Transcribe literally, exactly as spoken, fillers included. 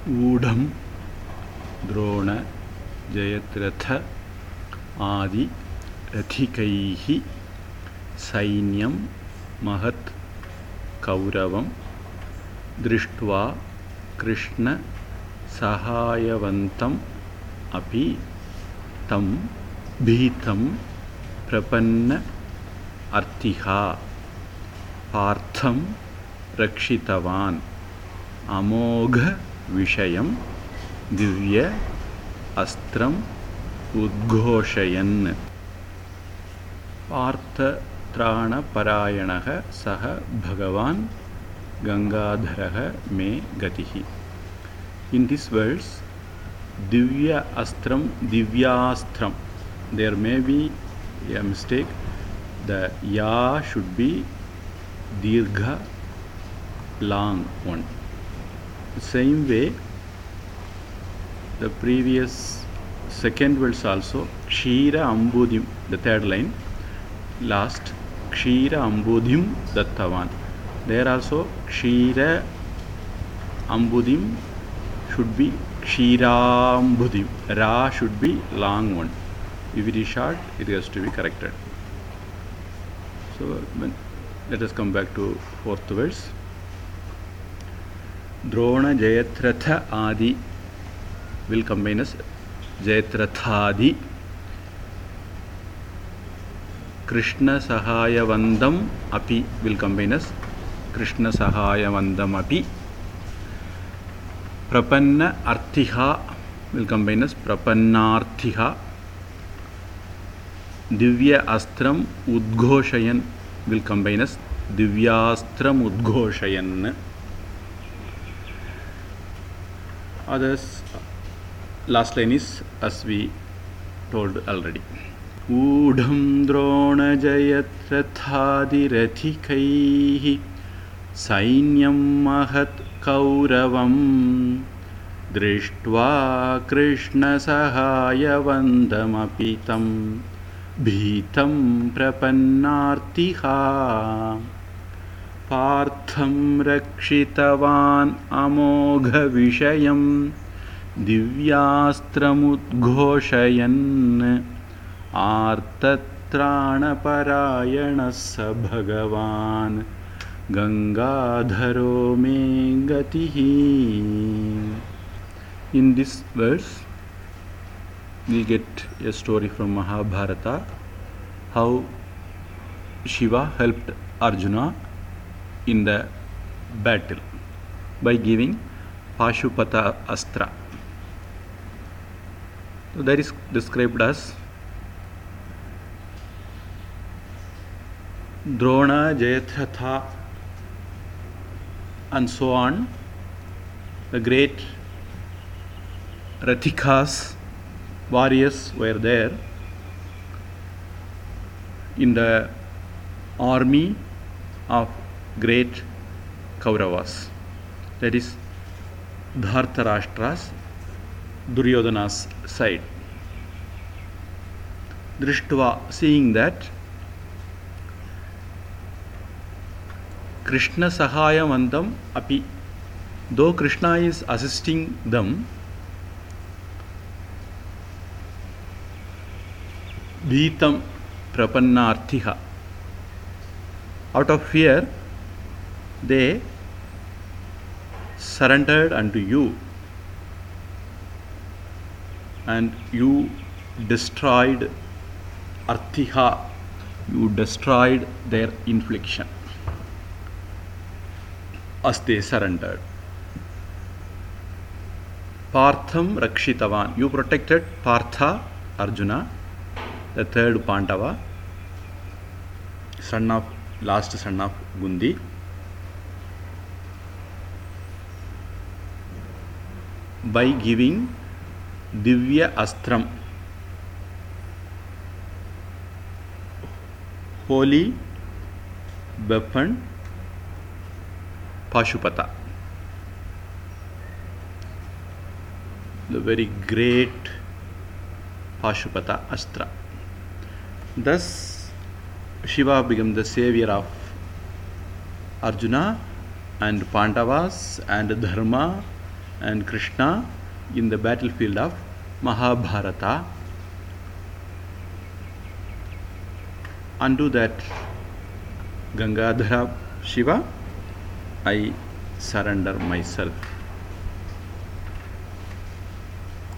ऊढं द्रोण जयद्रथ आदि रथिकैः सैन्यं महत् कौरवं दृष्ट्वा कृष्ण सहायवन्तम् अपि तं भीतं प्रपन्न अर्तिः पार्थं रक्षितवान् अमोघ विषयं दिव्य अस्त्रम् उद्घोषयन् पार्थत्राणपरायणः सः भगवान् गंगाधरः मे गतिः. In this verse, divya astram, divyastram, there may be a mistake. The ya should be dirgha, long one. The same way, the previous second verse also, Kshira Ambudim, the third line, last, Kshira Ambudim Dattavan. There also, Kshira Ambudim should be Kshirambudim. Ra should be long one. If it is short, it has to be corrected. So, let us come back to fourth verse. Drona Jayatratha Adi will combine as Jayatrathadi. Krishna Sahayavandam Api will combine as Krishna Sahayavandam Api. Prapanna Arthiha will combine as Prapannarthiha. Divya Astram Udghoshayan will combine as Divyastram Udghoshayan. Others, last line is as we told already. Udham Drona Jayatrathadi Rathikaihi Sainyam Mahat Kauravam Drishtva Krishna Sahayavandam Apitam Bhitam Prapannartiha Partham Rakshitavan Amogha Vishayam Divyastramudghoshayan Artatranaparayana Bhagavan Gangadharo me gatihi. In this verse, we get a story from Mahabharata how Shiva helped Arjuna in the battle by giving Pashupata Astra. So that is described as Drona, Jayatratha and so on. The great Rathikas, warriors were there in the army of great Kauravas, that is Dhartarashtra's, Duryodhana's side. Drishtva, seeing that Krishna Sahayavandam Api, though Krishna is assisting them, Bhitam Prapannarthiha, out of fear they surrendered unto you and you destroyed Arthiha, you destroyed their infliction as they surrendered. Partham Rakshitavan, you protected Partha, Arjuna, the third Pandava, son of, last son of Gundi. By giving Divya Astram, holy weapon, Pashupata, the very great Pashupata Astra. Thus, Shiva became the savior of Arjuna and Pandavas and Dharma and Krishna in the battlefield of Mahabharata. Unto that Gangadhara Shiva, I surrender myself.